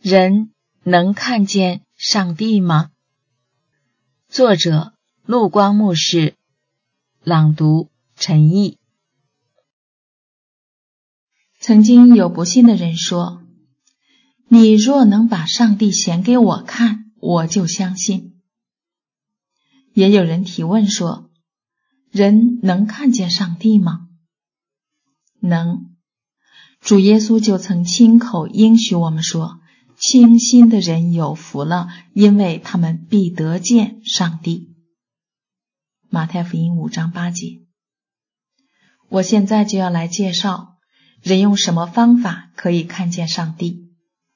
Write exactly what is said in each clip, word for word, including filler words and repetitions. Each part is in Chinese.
人能看见上帝吗？作者陆光牧师，朗读陈毅。 曾经有不信的人说，你若能把上帝显给我看，我就相信。也有人提问说，人能看见上帝吗？能。主耶稣就曾亲口应许我们说，清心的人有福了，因为他们必得见上帝。马太福音五章八节。我现在就要来介绍人用什么方法可以看见上帝。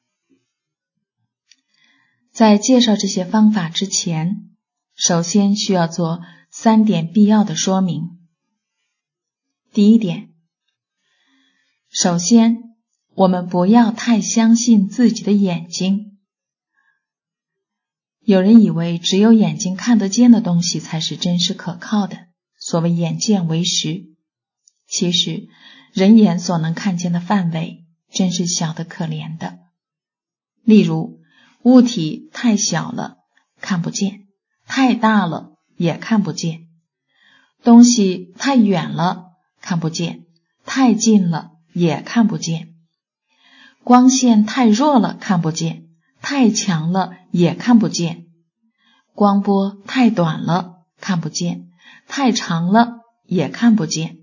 在介绍这些方法之前，首先需要做三点必要的说明。第一点，首先我们不要太相信自己的眼睛。有人以为只有眼睛看得见的东西才是真实可靠的，所谓眼见为实。其实人眼所能看见的范围真是小得可怜的。例如，物体太小了看不见，太大了也看不见，东西太远了看不见，太近了也看不见，光线太弱了看不见，太强了也看不见，光波太短了看不见，太长了也看不见。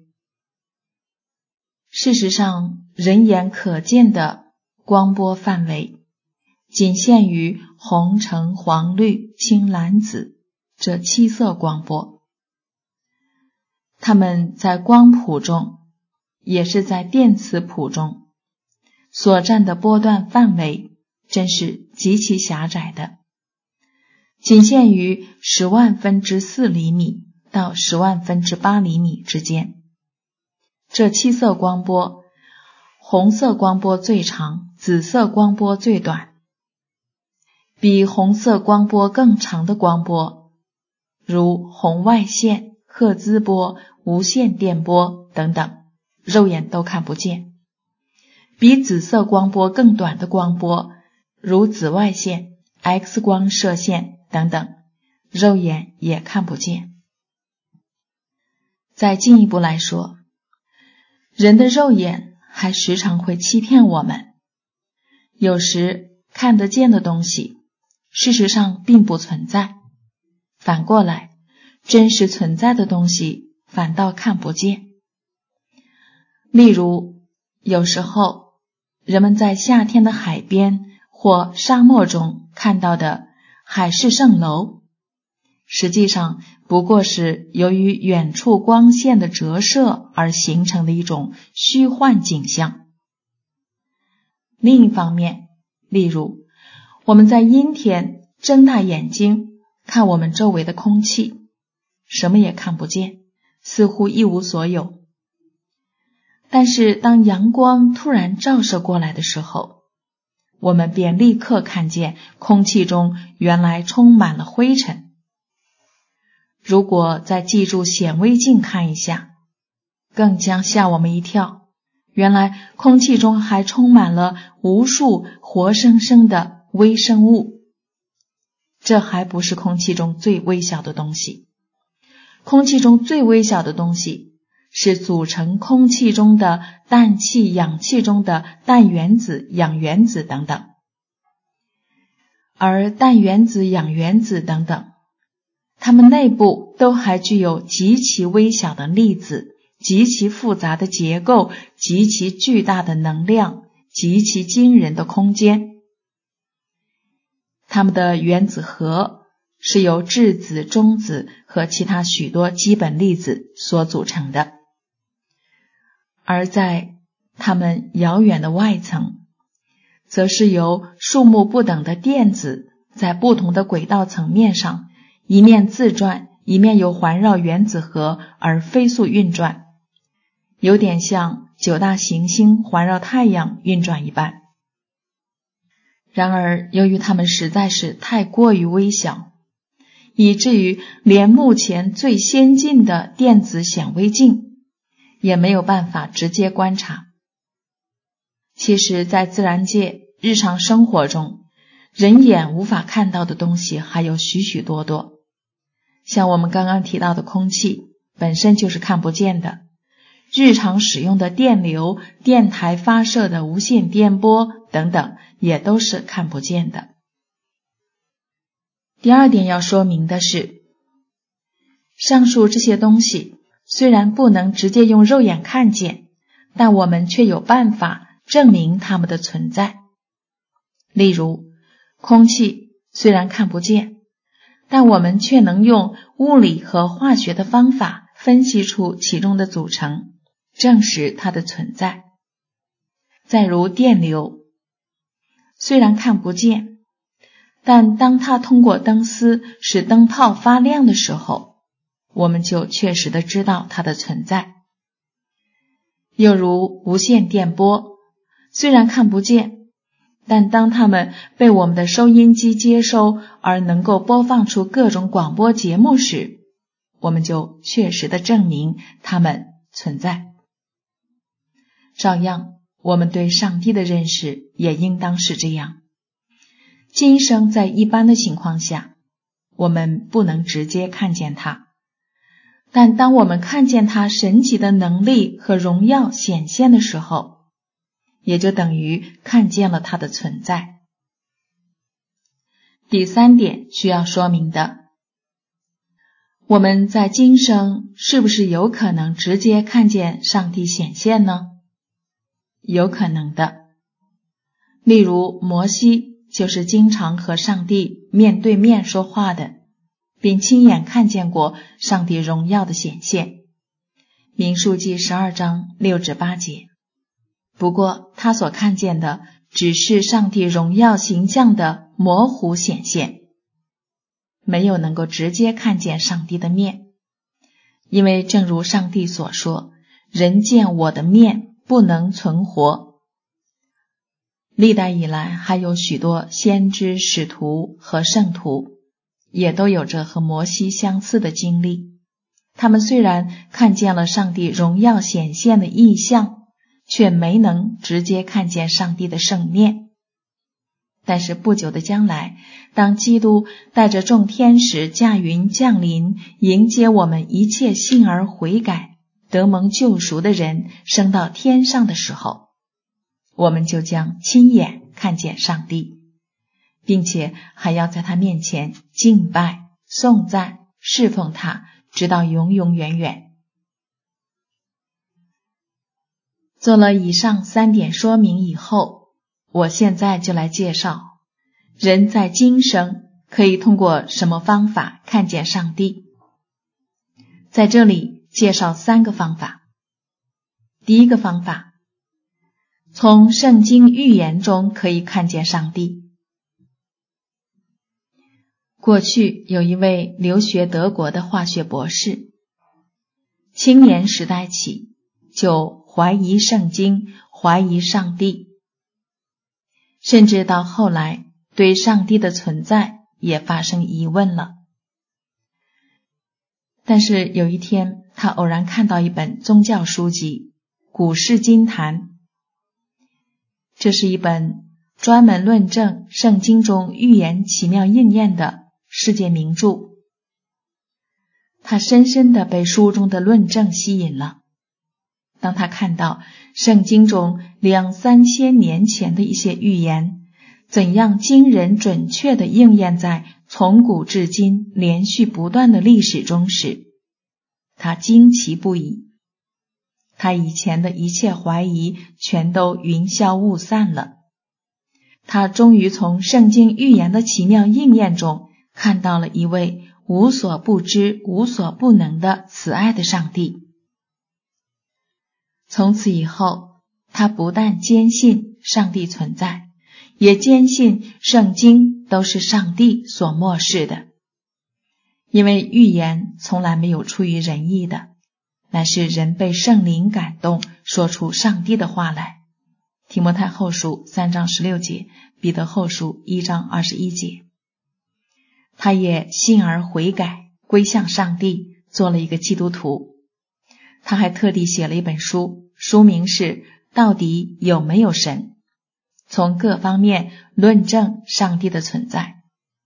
事实上，人眼可见的光波范围仅限于红、橙、黄、绿、青、蓝、紫这七色光波。它们在光谱中，也是在电磁谱中所占的波段范围真是极其狭窄的，仅限于十万分之四厘米到十万分之八厘米之间。这七色光波，红色光波最长，紫色光波最短。比红色光波更长的光波，如红外线、赫兹波、无线电波等等，肉眼都看不见。比紫色光波更短的光波，如紫外线、X 光射线等等，肉眼也看不见。再进一步来说，人的肉眼还时常会欺骗我们，有时看得见的东西事实上并不存在，反过来，真实存在的东西反倒看不见。例如，有时候人们在夏天的海边或沙漠中看到的海市蜃楼，实际上不过是由于远处光线的折射而形成的一种虚幻景象。另一方面，例如我们在阴天睁大眼睛看我们周围的空气，什么也看不见，似乎一无所有。但是当阳光突然照射过来的时候，我们便立刻看见空气中原来充满了灰尘。如果再记住显微镜看一下，更将吓我们一跳，原来空气中还充满了无数活生生的微生物。这还不是空气中最微小的东西，空气中最微小的东西是组成空气中的氮气、氧气中的氮原子、氧原子等等。而氮原子、氧原子等等，它们内部都还具有极其微小的粒子，极其复杂的结构，极其巨大的能量，极其惊人的空间。它们的原子核是由质子、中子和其他许多基本粒子所组成的。而在它们遥远的外层，则是由数目不等的电子在不同的轨道层面上，一面自转，一面又环绕原子核而飞速运转，有点像九大行星环绕太阳运转一般。然而由于它们实在是太过于微小，以至于连目前最先进的电子显微镜也没有办法直接观察。其实在自然界日常生活中人眼无法看到的东西还有许许多多。像我们刚刚提到的空气本身就是看不见的，日常使用的电流、电台发射的无线电波等等也都是看不见的。第二点要说明的是，上述这些东西虽然不能直接用肉眼看见，但我们却有办法证明它们的存在。例如，空气虽然看不见，但我们却能用物理和化学的方法分析出其中的组成，证实它的存在。再如电流，虽然看不见，但当它通过灯丝使灯泡发亮的时候，我们就确实的知道它的存在。又如无线电波，虽然看不见，但当它们被我们的收音机接收而能够播放出各种广播节目时，我们就确实的证明它们存在。照样，我们对上帝的认识也应当是这样。今生在一般的情况下，我们不能直接看见它，但当我们看见它神奇的能力和荣耀显现的时候，也就等于看见了它的存在。第三点需要说明的，我们在今生是不是有可能直接看见上帝显现呢？有可能的。例如摩西就是经常和上帝面对面说话的，并亲眼看见过上帝荣耀的显现。民数记十二章六至八节。不过他所看见的只是上帝荣耀形象的模糊显现，没有能够直接看见上帝的面。因为正如上帝所说，人见我的面不能存活。历代以来还有许多先知、使徒和圣徒也都有着和摩西相似的经历，他们虽然看见了上帝荣耀显现的异象，却没能直接看见上帝的圣面。但是不久的将来，当基督带着众天使驾云降临，迎接我们一切信而悔改、得蒙救赎的人升到天上的时候，我们就将亲眼看见上帝，并且还要在他面前敬拜、颂赞、侍奉他，直到永永远远。做了以上三点说明以后，我现在就来介绍人在今生可以通过什么方法看见上帝。在这里介绍三个方法。第一个方法，从圣经预言中可以看见上帝。过去有一位留学德国的化学博士，青年时代起就怀疑圣经，怀疑上帝，甚至到后来对上帝的存在也发生疑问了。但是有一天，他偶然看到一本宗教书籍《古世经坛》，这是一本专门论证圣经中预言奇妙应验的世界名著。他深深地被书中的论证吸引了。当他看到圣经中两三千年前的一些预言怎样惊人准确地应验在从古至今连续不断的历史中时，他惊奇不已。他以前的一切怀疑全都云消雾散了。他终于从圣经预言的奇妙应验中看到了一位无所不知、无所不能的慈爱的上帝。从此以后，他不但坚信上帝存在，也坚信圣经都是上帝所默示的。因为预言从来没有出于人意的，乃是人被圣灵感动，说出上帝的话来。提摩太后书三章十六节，彼得后书一章二十一节。他也信而悔改，归向上帝，做了一个基督徒。他还特地写了一本书，书名是《到底有没有神》， 从各方面论证上帝的存在。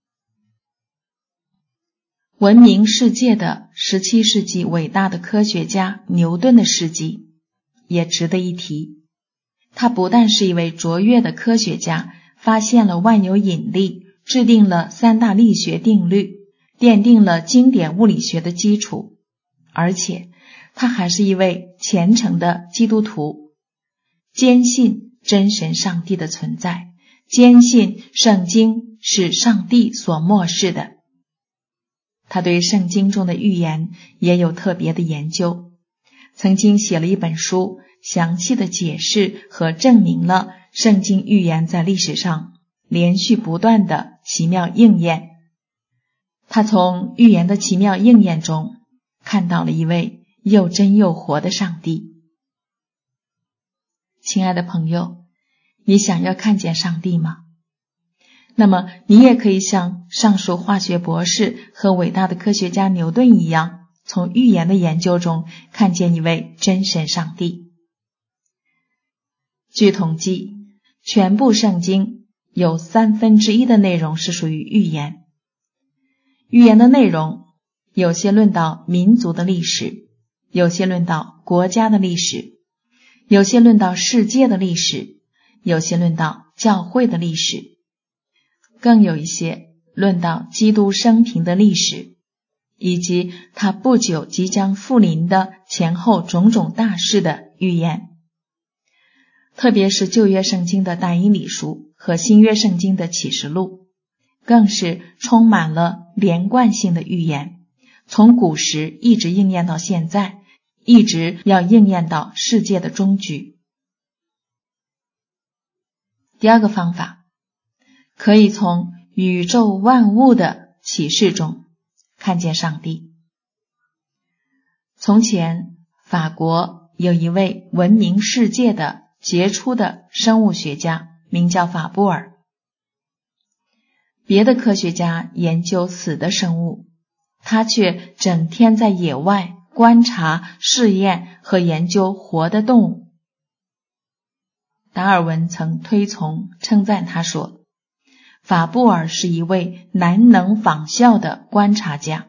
闻名世界的十七世纪伟大的科学家牛顿的事迹也值得一提。他不但是一位卓越的科学家，发现了万有引力，制定了三大力学定律，奠定了经典物理学的基础，而且他还是一位虔诚的基督徒，坚信真神上帝的存在，坚信圣经是上帝所默示的。他对圣经中的预言也有特别的研究，曾经写了一本书，详细的解释和证明了圣经预言在历史上连续不断的奇妙应验。他从预言的奇妙应验中看到了一位又真又活的上帝。亲爱的朋友，你想要看见上帝吗？那么你也可以像上述化学博士和伟大的科学家牛顿一样，从预言的研究中看见一位真神上帝。据统计，全部圣经有三分之一的内容是属于预言。预言的内容有些论到民族的历史，有些论到国家的历史，有些论到世界的历史，有些论到教会的历史，更有一些论到基督生平的历史，以及他不久即将复临的前后种种大事的预言。特别是旧约圣经的但以理书和新约圣经的启示录，更是充满了连贯性的预言，从古时一直应验到现在，一直要应验到世界的终局。第二个方法，可以从宇宙万物的启示中看见上帝。从前，法国有一位闻名世界的杰出的生物学家，名叫法布尔。别的科学家研究死的生物，他却整天在野外观察、试验和研究活的动物。达尔文曾推崇称赞他说，法布尔是一位难能仿效的观察家。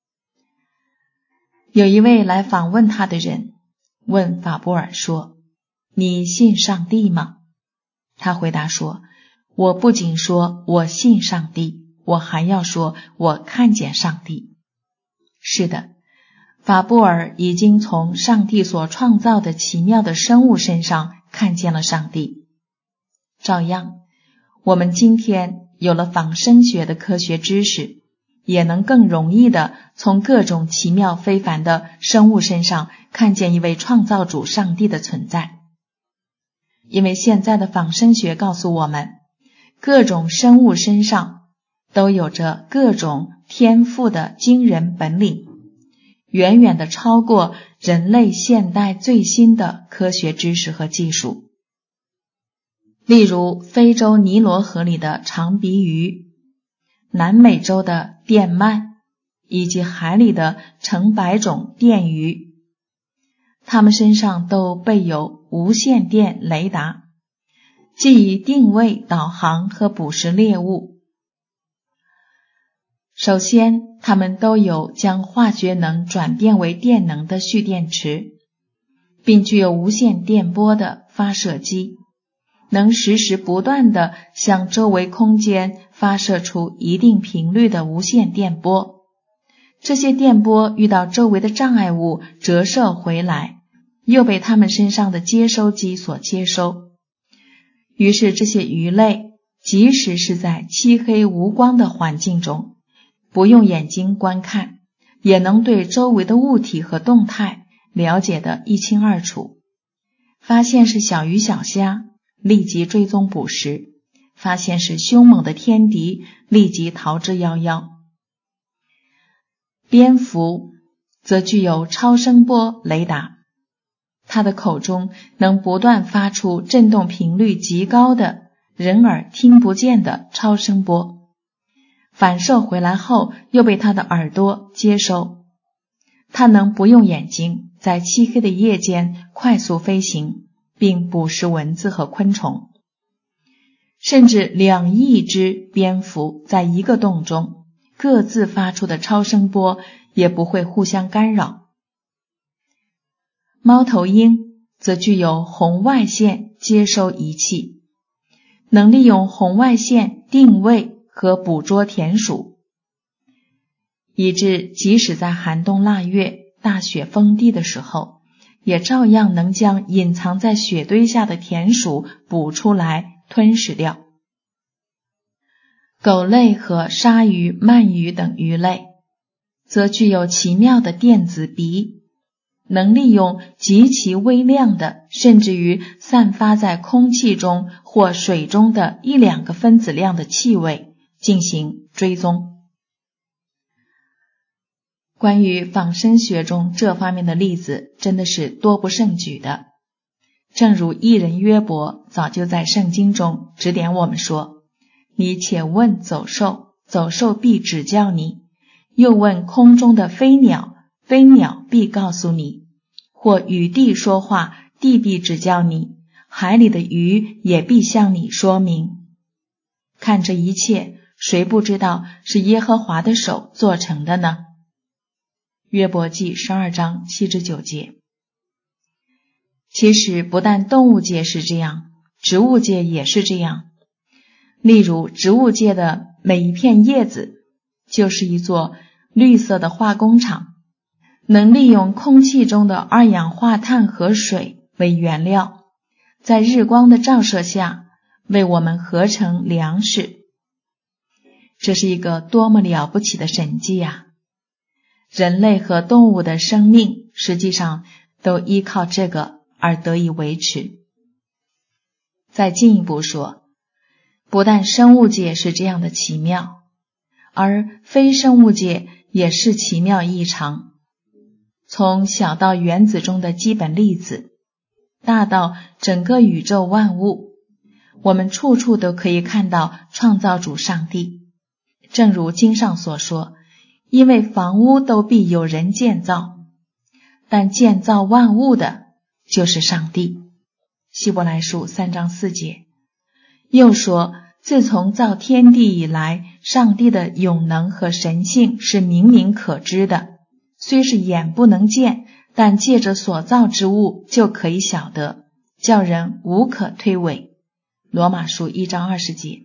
有一位来访问他的人问法布尔说，你信上帝吗？他回答说，我不仅说我信上帝，我还要说我看见上帝。是的，法布尔已经从上帝所创造的奇妙的生物身上看见了上帝。照样，我们今天有了仿生学的科学知识，也能更容易地从各种奇妙非凡的生物身上看见一位创造主上帝的存在。因为现在的仿生学告诉我们，各种生物身上都有着各种天赋的惊人本领，远远地超过人类现代最新的科学知识和技术。例如非洲尼罗河里的长鼻鱼，南美洲的电鳗，以及海里的成百种电鱼，它们身上都备有无线电雷达，既以定位、导航和捕食猎物。首先，它们都有将化学能转变为电能的蓄电池，并具有无线电波的发射机，能实时不断地向周围空间发射出一定频率的无线电波。这些电波遇到周围的障碍物折射回来，又被它们身上的接收机所接收。于是这些鱼类即使是在漆黑无光的环境中，不用眼睛观看，也能对周围的物体和动态了解得一清二楚。发现是小鱼小虾，立即追踪捕食，发现是凶猛的天敌，立即逃之夭夭。蝙蝠则具有超声波雷达，它的口中能不断发出振动频率极高的人耳听不见的超声波，反射回来后又被它的耳朵接收。它能不用眼睛，在漆黑的夜间快速飞行，并捕食蚊子和昆虫。 甚至两亿只蝙蝠在一个洞中，各自发出的超声波也不会互相干扰。猫头鹰则具有红外线接收仪器，能利用红外线定位和捕捉田鼠，以致即使在寒冬腊月大雪封地的时候，也照样能将隐藏在雪堆下的田鼠捕出来吞噬掉。狗类和鲨鱼、鳗鱼等鱼类则具有奇妙的电子鼻，能利用极其微量的，甚至于散发在空气中或水中的一两个分子量的气味进行追踪。关于仿生学中这方面的例子真的是多不胜举的。正如艺人约伯早就在圣经中指点我们说，你且问走兽，走兽必指教你，又问空中的飞鸟，飞鸟必告诉你，或与地说话，地必指教你，海里的鱼也必向你说明。看这一切，谁不知道是耶和华的手做成的呢？约伯记十二章七至九节。其实不但动物界是这样，植物界也是这样。例如植物界的每一片叶子就是一座绿色的化工厂，能利用空气中的二氧化碳和水为原料，在日光的照射下为我们合成粮食。这是一个多么了不起的神迹啊！人类和动物的生命实际上都依靠这个而得以维持。再进一步说，不但生物界是这样的奇妙，而非生物界也是奇妙异常。从小到原子中的基本粒子，大到整个宇宙万物，我们处处都可以看到创造主上帝。正如经上所说，因为房屋都必有人建造，但建造万物的就是上帝。希伯来书三章四节。又说，自从造天地以来，上帝的永能和神性是明明可知的，虽是眼不能见，但借着所造之物就可以晓得，叫人无可推诿。罗马书一章二十节。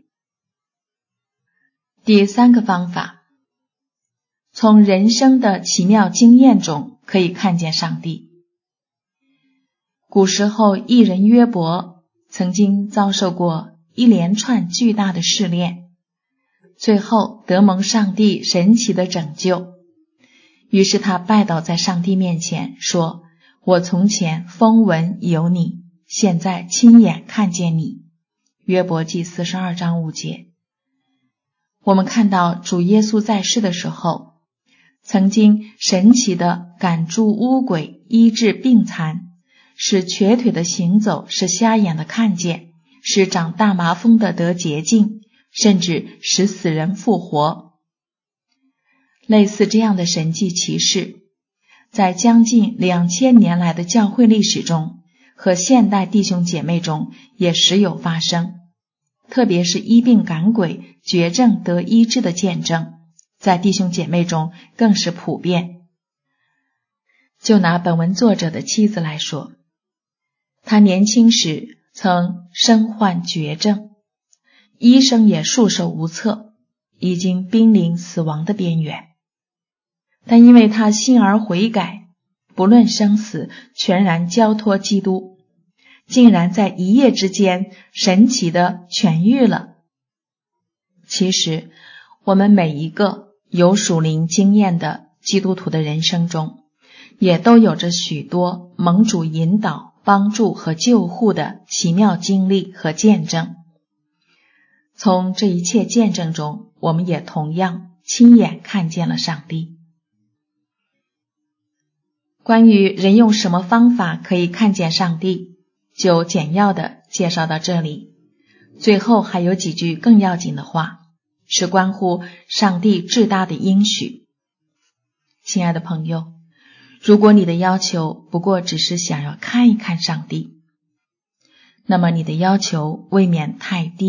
第三个方法，从人生的奇妙经验中可以看见上帝。古时候艺人约伯曾经遭受过一连串巨大的试炼，最后得蒙上帝神奇的拯救。于是他拜倒在上帝面前说，我从前风闻有你，现在亲眼看见你。约伯记四十二章五节。我们看到主耶稣在世的时候，曾经神奇的赶逐污鬼，医治病残，使瘸腿的行走，使瞎眼的看见，使长大麻风的得洁净，甚至使死人复活。类似这样的神迹奇事，在将近两千年来的教会历史中和现代弟兄姐妹中也时有发生，特别是医病赶鬼、绝症得医治的见证，在弟兄姐妹中更是普遍。就拿本文作者的妻子来说，她年轻时曾身患绝症，医生也束手无策，已经濒临死亡的边缘。但因为她心而悔改，不论生死，全然交托基督，竟然在一夜之间神奇地痊愈了。其实我们每一个有属灵经验的基督徒的人生中，也都有着许多蒙主引导、帮助和救护的奇妙经历和见证。从这一切见证中，我们也同样亲眼看见了上帝。关于人用什么方法可以看见上帝，就简要的介绍到这里。最后还有几句更要紧的话，是关乎上帝至大的应许。亲爱的朋友，如果你的要求不过只是想要看一看上帝，那么你的要求未免太低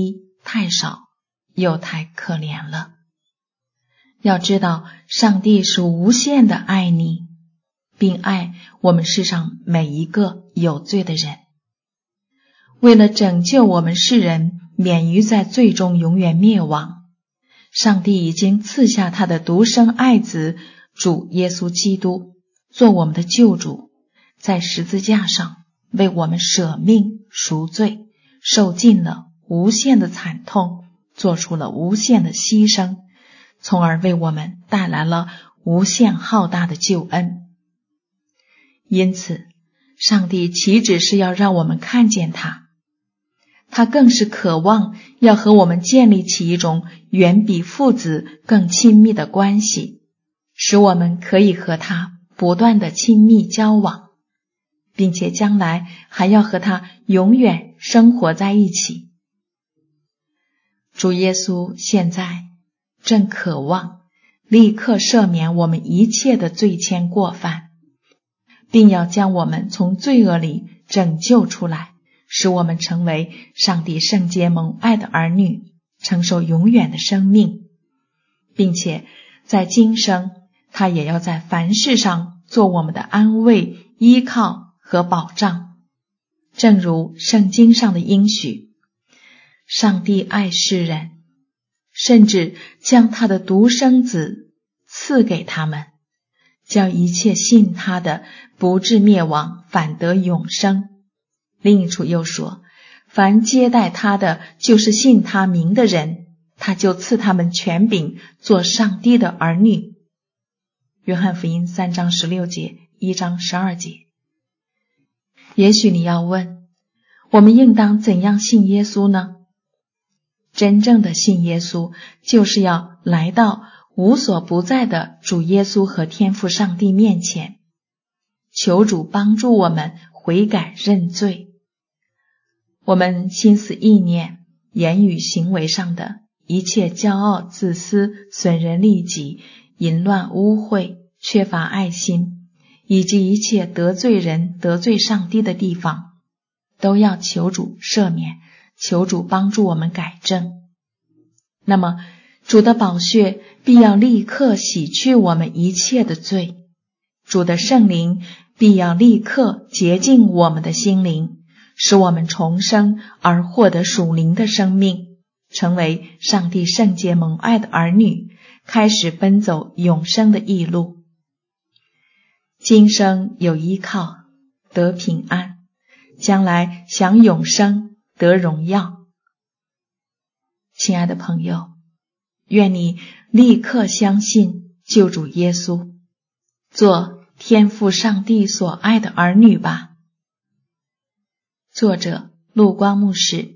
太少又太可怜了。要知道，上帝是无限的爱你，并爱我们世上每一个有罪的人。为了拯救我们世人免于在罪中永远灭亡，上帝已经赐下他的独生爱子主耶稣基督做我们的救主，在十字架上为我们舍命赎罪，受尽了无限的惨痛，做出了无限的牺牲，从而为我们带来了无限浩大的救恩。因此，上帝岂止是要让我们看见他，他更是渴望要和我们建立起一种远比父子更亲密的关系，使我们可以和他不断的亲密交往，并且将来还要和他永远生活在一起。主耶稣现在正渴望立刻赦免我们一切的罪愆过犯，并要将我们从罪恶里拯救出来，使我们成为上帝圣洁蒙爱的儿女，承受永远的生命，并且在今生他也要在凡事上做我们的安慰、依靠和保障。正如圣经上的应许，上帝爱世人，甚至将他的独生子赐给他们，叫一切信他的不至灭亡，反得永生。另一处又说，凡接待他的，就是信他名的人，他就赐他们权柄做上帝的儿女。约翰福音三章十六节，一章十二节。也许你要问，我们应当怎样信耶稣呢？真正的信耶稣，就是要来到无所不在的主耶稣和天父上帝面前，求主帮助我们悔改认罪。我们心思意念、言语行为上的一切骄傲、自私、损人利己、淫乱、污秽、缺乏爱心，以及一切得罪人、得罪上帝的地方，都要求主赦免，求主帮助我们改正。那么主的宝血必要立刻洗去我们一切的罪，主的圣灵必要立刻洁净我们的心灵，使我们重生而获得属灵的生命，成为上帝圣洁蒙爱的儿女，开始奔走永生的义路。今生有依靠，得平安，将来享永生，得荣耀。亲爱的朋友，愿你立刻相信救主耶稣，做天父上帝所爱的儿女吧。作者陆光牧师。